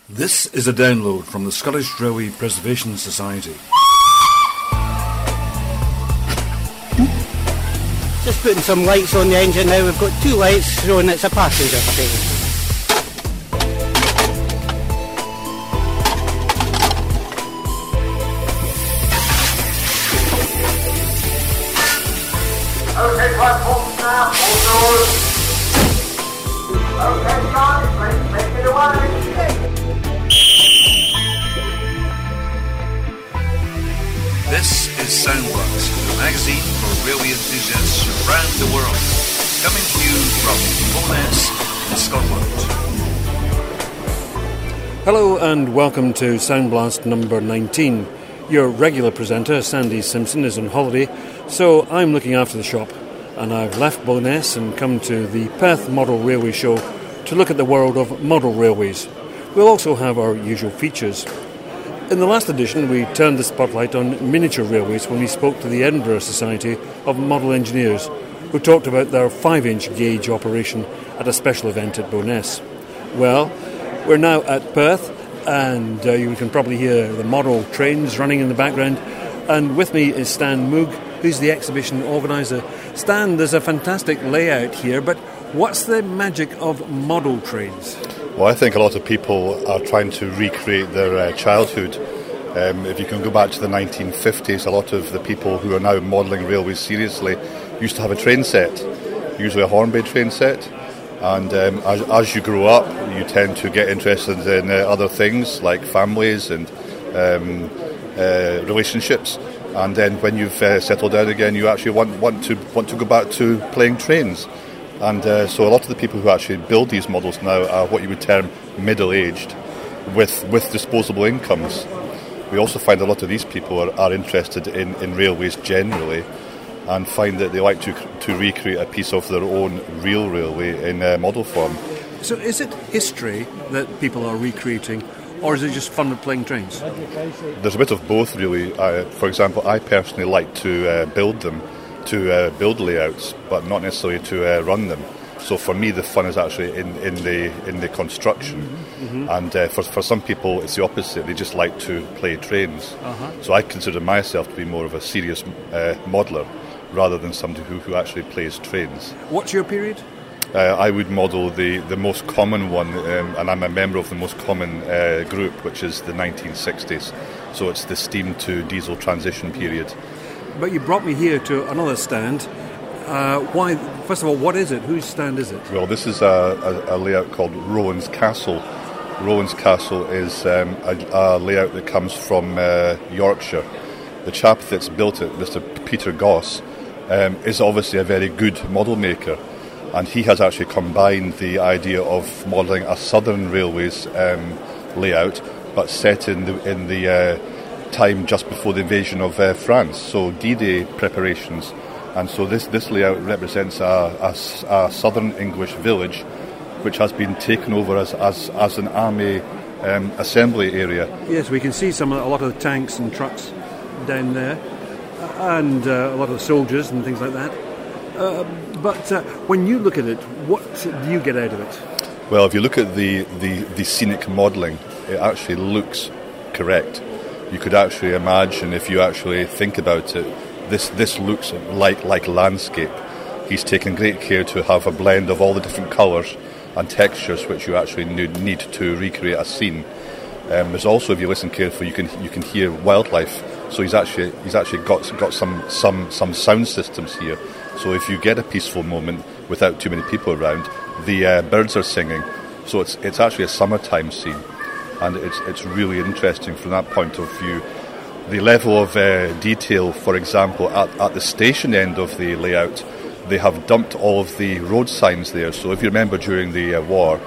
This is a download from the Scottish Railway Preservation Society. Just putting some lights on the engine now. We've got two lights showing it's a passenger train. Okay, platforms now, all doors. Okay, guys, let's make it away. This is Soundblast, a magazine for railway enthusiasts around the world, coming to you from Bo'ness in Scotland. Hello and welcome to Soundblast number 19. Your regular presenter, Sandy Simpson, is on holiday, so I'm looking after the shop, and I've left Bo'ness and come to the Perth Model Railway Show to look at the world of model railways. We'll also have our usual features. In the last edition, we turned the spotlight on miniature railways when we spoke to the Edinburgh Society of Model Engineers, who talked about their 5-inch gauge operation at a special event at Bo'ness. Well, we're now at Perth, and you can probably hear the model trains running in the background. And with me is Stan Moog, who's the exhibition organiser. Stan, there's a fantastic layout here, but what's the magic of model trains? Well, I think a lot of people are trying to recreate their childhood. If you can go back to the 1950s, a lot of the people who are now modelling railways seriously used to have a train set, usually a Hornby train set. And as you grow up, you tend to get interested in other things like families and relationships. And then when you've settled down again, you actually want to go back to playing trains. And so a lot of the people who actually build these models now are what you would term middle-aged with disposable incomes. We also find a lot of these people are interested in railways generally and find that they like to recreate a piece of their own real railway in model form. So is it history that people are recreating, or is it just fun of playing trains? There's a bit of both, really. For example, I personally like to build them, to build layouts, but not necessarily to run them. So for me, the fun is actually in the construction. Mm-hmm. And for some people, it's the opposite. They just like to play trains. Uh-huh. So I consider myself to be more of a serious modeller rather than somebody who actually plays trains. What's your period? I would model the most common one, and I'm a member of the most common group, which is the 1960s. So it's the steam to diesel transition period. But you brought me here to another stand. Why? First of all, what is it? Whose stand is it? Well, this is a layout called Rowan's Castle. Rowan's Castle is a layout that comes from Yorkshire. The chap that's built it, Mr. Peter Goss, is obviously a very good model maker, and he has actually combined the idea of modelling a southern railways layout, but set in the time just before the invasion of France, so D-Day preparations. And so this layout represents a southern English village which has been taken over as an army assembly area. Yes, we can see a lot of the tanks and trucks down there, and a lot of the soldiers and things like that. But when you look at it, what do you get out of it? Well, if you look at the scenic modelling, it actually looks correct. You could actually imagine, if you actually think about it, this looks like landscape. He's taken great care to have a blend of all the different colours and textures which you actually need to recreate a scene. There's also, if you listen carefully, you can hear wildlife. So he's actually got some sound systems here. So if you get a peaceful moment without too many people around, the birds are singing. So it's actually a summertime scene, and it's really interesting from that point of view. The level of detail, for example, at the station end of the layout, they have dumped all of the road signs there. So if you remember during the war,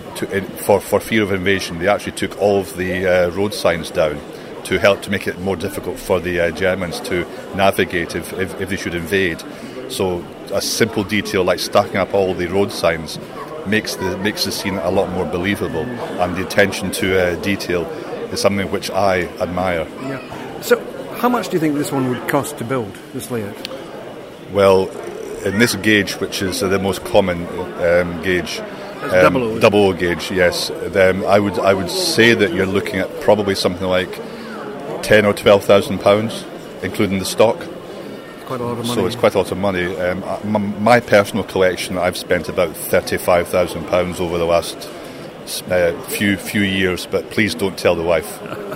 for fear of invasion, they actually took all of the road signs down to help to make it more difficult for the Germans to navigate if they should invade. So a simple detail like stacking up all the road signs makes the scene a lot more believable, and the attention to detail is something which I admire. Yeah. So how much do you think this one would cost to build, this layout? Well, in this gauge, which is the most common gauge, That's double O. Double O gauge, yes. I would say that you're looking at probably something like £10,000 or £12,000, including the stock. Quite a lot of money. So it's quite a lot of money. My personal collection, I've spent about £35,000 over the last few years, but please don't tell the wife.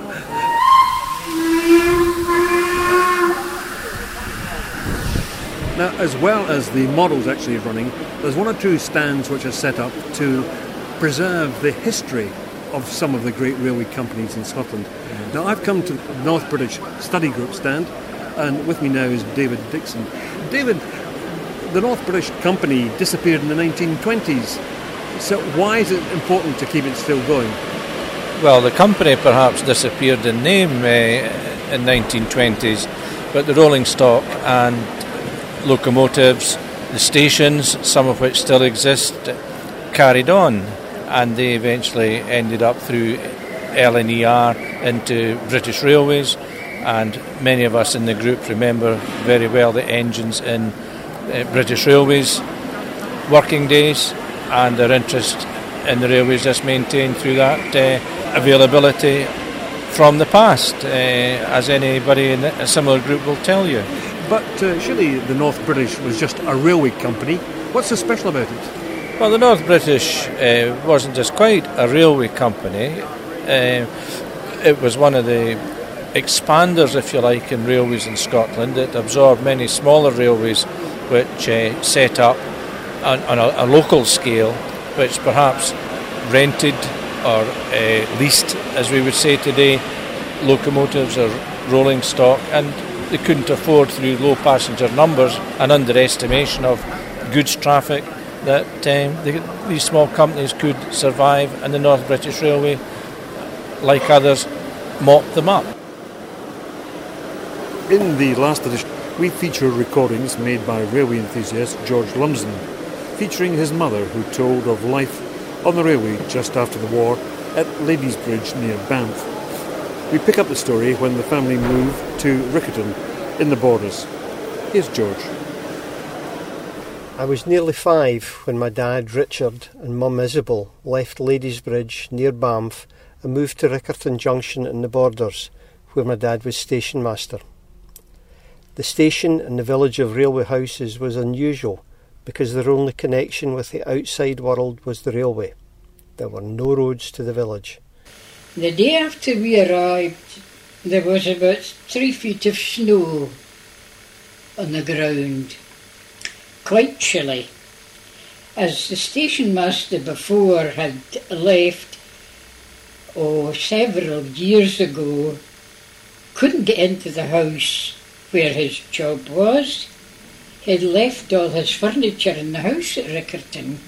Now, as well as the models actually running, there's one or two stands which are set up to preserve the history of some of the great railway companies in Scotland. Now, I've come to the North British Study Group stand, and with me now is David Dixon. David, the North British Company disappeared in the 1920s, so why is it important to keep it still going? Well, the company perhaps disappeared in name in 1920s, but the rolling stock and locomotives, the stations, some of which still exist, carried on, and they eventually ended up through LNER into British Railways, and many of us in the group remember very well the engines in British Railways working days, and their interest in the railways is maintained through that availability from the past, as anybody in a similar group will tell you. But surely the North British was just a railway company. What's so special about it? Well, the North British wasn't just quite a railway company. It was one of the expanders, if you like, in railways in Scotland. It absorbed many smaller railways which set up on a local scale, which perhaps rented or leased, as we would say today, locomotives or rolling stock, and they couldn't afford, through low passenger numbers and underestimation of goods traffic, that these small companies could survive, and the North British Railway, like others, mopped them up. In the last edition, we feature recordings made by railway enthusiast George Lumsden, featuring his mother, who told of life on the railway just after the war at Ladysbridge near Banff. We pick up the story when the family moved to Riccarton in the Borders. Here's George. I was nearly 5 when my dad, Richard, and mum, Isabel, left Ladysbridge near Banff and moved to Riccarton Junction in the Borders, where my dad was station master. The station in the village of Railway Houses was unusual because their only connection with the outside world was the railway. There were no roads to the village. The day after we arrived, there was about 3 feet of snow on the ground. Quite chilly. As the station master before had left, several years ago, couldn't get into the house where his job was. He'd left all his furniture in the house at Riccarton,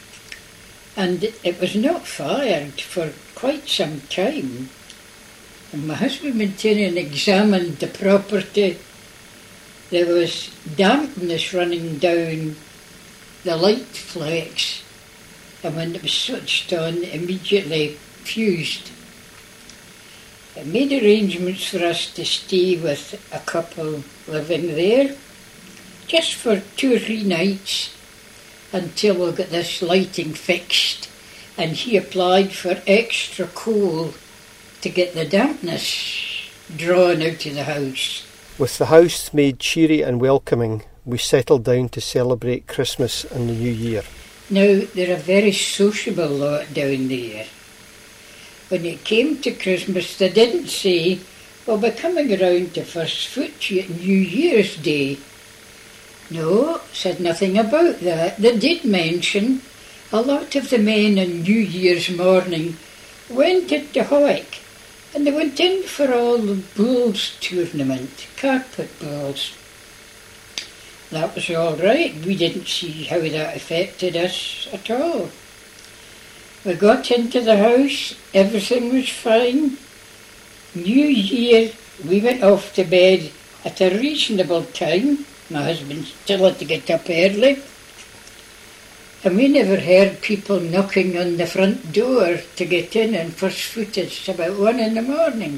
and it was not fired for quite some time. And my husband went in and examined the property. There was dampness running down the light flex, and when it was switched on, it immediately fused. I made arrangements for us to stay with a couple living there, just for 2 or 3 nights, until we got this lighting fixed, and he applied for extra coal to get the dampness drawn out of the house. With the house made cheery and welcoming, we settled down to celebrate Christmas and the New Year. Now, they're a very sociable lot down there. When it came to Christmas, they didn't say, "Well, we're coming around to First Footsie at New Year's Day." No, said nothing about that. They did mention a lot of the men on New Year's morning went into Howick, and they went in for all the bowls tournament, carpet bowls. That was all right. We didn't see how that affected us at all. We got into the house, everything was fine. New Year, we went off to bed at a reasonable time. My husband still had to get up early. And we never heard people knocking on the front door to get in on First Footage about 1 in the morning.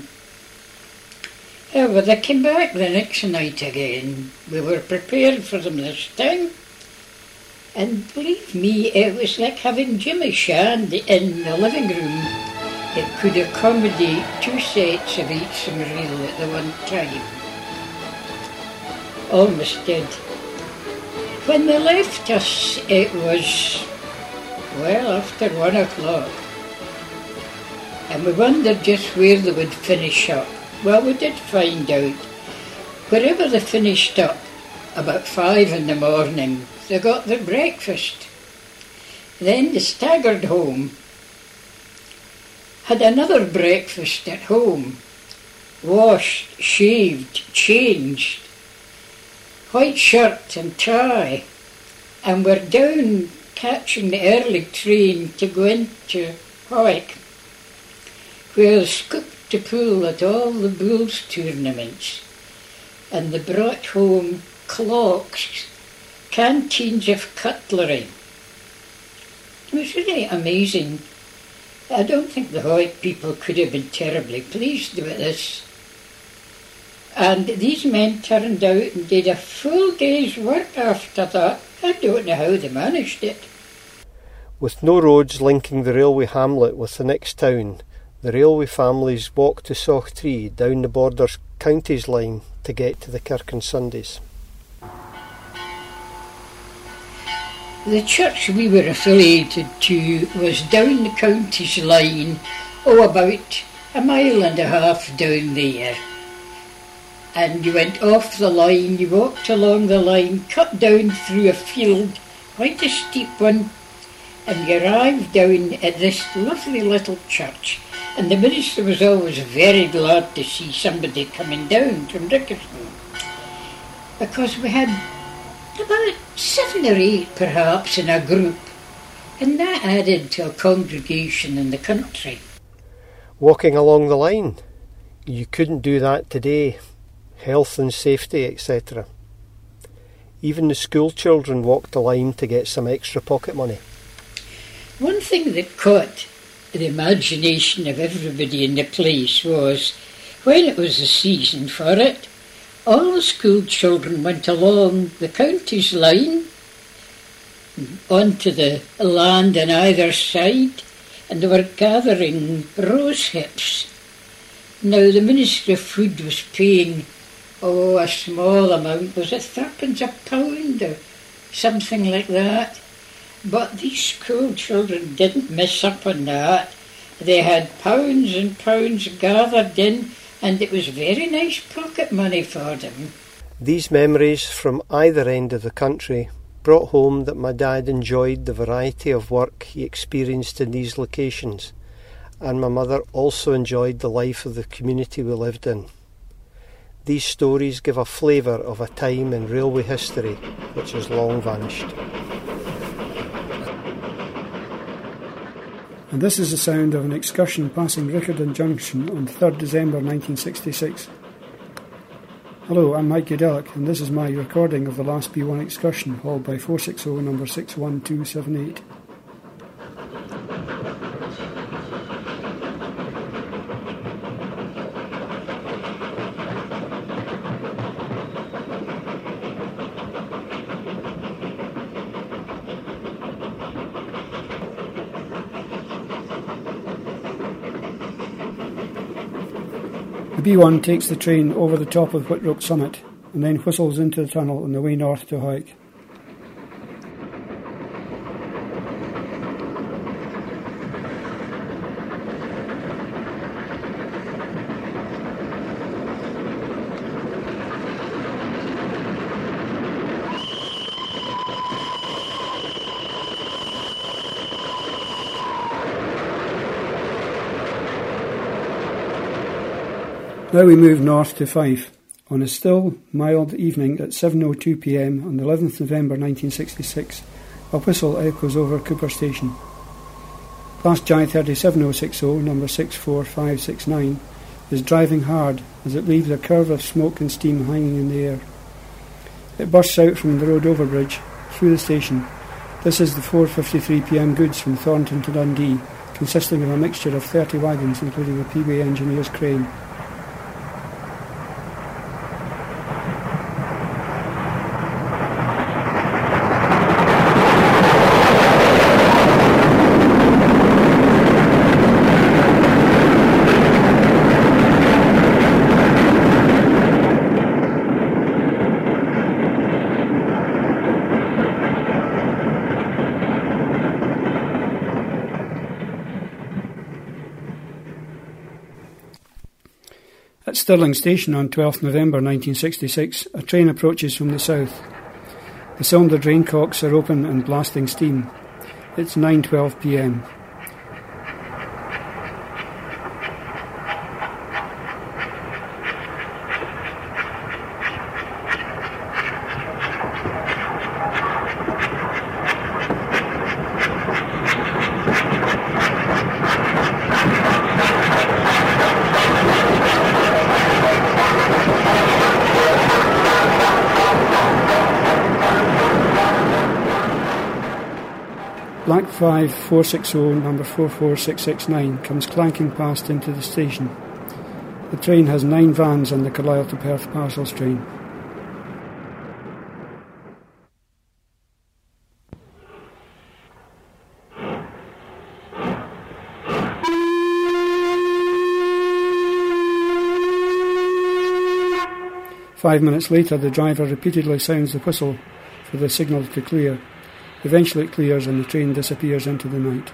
However, they came back the next night again. We were prepared for them this time. And believe me, it was like having Jimmy Shand in the living room. It could accommodate 2 sets of Eights and reel at the one time. Almost did. When they left us, it was, well, after 1 o'clock. And we wondered just where they would finish up. Well, we did find out. Wherever they finished up, about 5 in the morning, they got their breakfast. Then they staggered home, had another breakfast at home, washed, shaved, changed, white shirt and tie, and were down catching the early train to go into Hawick, where they scooped the pool at all the Bulls tournaments, and they brought home clocks, canteens of cutlery. It was really amazing. I don't think the Hawick people could have been terribly pleased with this. And these men turned out and did a full day's work after that. I don't know how they managed it. With no roads linking the railway hamlet with the next town, the railway families walked to Saughtree down the Borders Counties line to get to the kirk on Sundays. The church we were affiliated to was down the counties line, about 1.5 miles down there. And you went off the line, you walked along the line, cut down through a field, quite a steep one, and you arrived down at this lovely little church. And the minister was always very glad to see somebody coming down from Riccarton, because we had about 7 or 8 perhaps in a group, and that added to a congregation in the country. Walking along the line, you couldn't do that today. Health and safety, etc. Even the school children walked the line to get some extra pocket money. One thing that caught the imagination of everybody in the place was, when it was the season for it, all the school children went along the counties line onto the land on either side, and they were gathering rose hips. Now the Ministry of Food was paying a small amount, was it 3p a pound or something like that? But these school children didn't miss up on that. They had pounds and pounds gathered in, and it was very nice pocket money for them. These memories from either end of the country brought home that my dad enjoyed the variety of work he experienced in these locations, and my mother also enjoyed the life of the community we lived in. These stories give a flavour of a time in railway history which has long vanished. And this is the sound of an excursion passing Riccarton Junction on 3rd December 1966. Hello, I'm Mike Udelic, and this is my recording of the last B1 excursion hauled by 460 number 61278. The B1 takes the train over the top of Whitrock Summit and then whistles into the tunnel on the way north to Hawick. Now we move north to Fife. On a still, mild evening at 7:02 p.m. on the 11th November 1966, a whistle echoes over Cooper Station. Class J 37060, number 64569, is driving hard as it leaves a curve of smoke and steam hanging in the air. It bursts out from the road overbridge, through the station. This is the 4:53 p.m. goods from Thornton to Dundee, consisting of a mixture of 30 wagons including a Peeway engineer's crane. At Stirling Station on 12th November 1966, a train approaches from the south. The cylinder drain cocks are open and blasting steam. It's 9:12 p.m. Black 5460 number 44669 comes clanking past into the station. The train has 9 vans on the Carlisle to Perth parcels train. Five minutes later, the driver repeatedly sounds the whistle for the signal to clear. Eventually it clears and the train disappears into the night.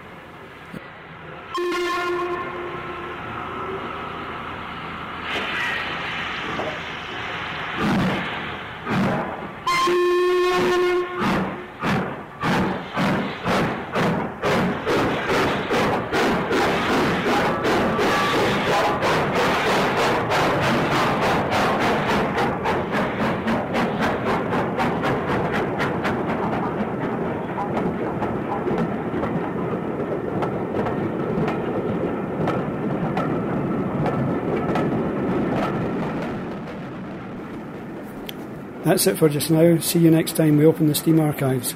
That's it for just now. See you next time we open the Steam Archives.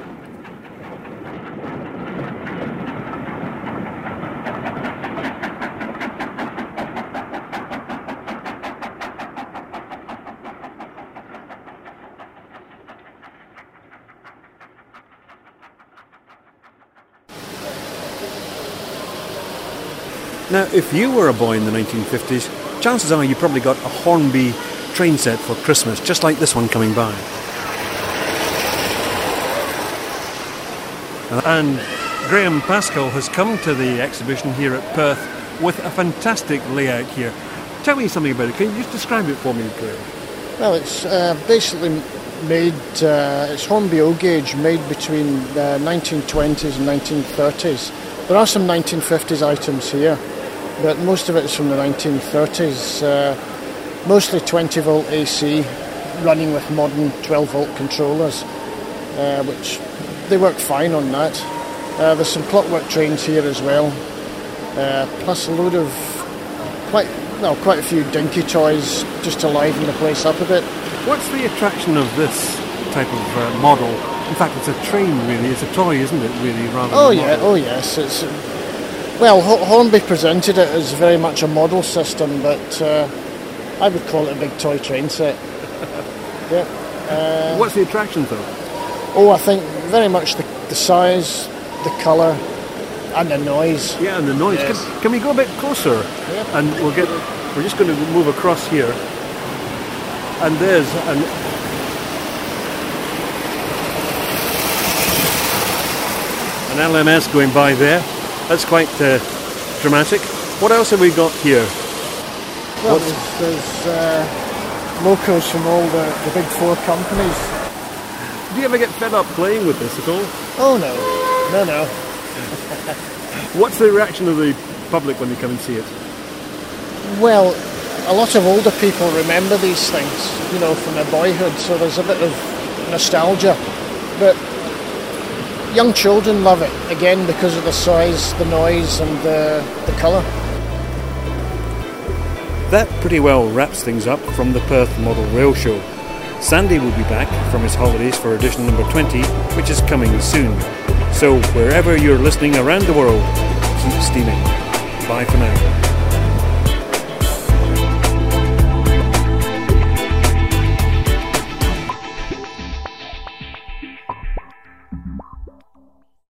Now, if you were a boy in the 1950s, chances are you probably got a Hornby train set for Christmas, just like this one coming by. And Graham Pascal has come to the exhibition here at Perth with a fantastic layout here. Tell me something about it. Can you just describe it for me, Graham? Well, it's basically made, it's Hornby O gauge, made between the 1920s and 1930s. There are some 1950s items here, but most of it is from the 1930s. Mostly 20 volt AC, running with modern 12 volt controllers, which they work fine on that. There's some clockwork trains here as well, plus a load of quite a few dinky toys just to liven the place up a bit. What's the attraction of this type of model? In fact, it's a train really, it's a toy, isn't it, really, rather than yes. It's, well, Hornby presented it as very much a model system, but I would call it a big toy train set. Yeah. What's the attraction, though? Oh, I think very much the size, the colour, and the noise. Yeah, and the noise. Yes. Can we go a bit closer? Yep. And we're just going to move across here. And there's an LMS going by there. That's quite dramatic. What else have we got here? Well, there's locos from all the big 4 companies. Do you ever get fed up playing with this at all? Oh no. What's the reaction of the public when they come and see it? Well, a lot of older people remember these things, from their boyhood, so there's a bit of nostalgia. But young children love it, again, because of the size, the noise, and the colour. That pretty well wraps things up from the Perth Model Rail Show. Sandy will be back from his holidays for edition number 20, which is coming soon. So wherever you're listening around the world, keep steaming. Bye for now.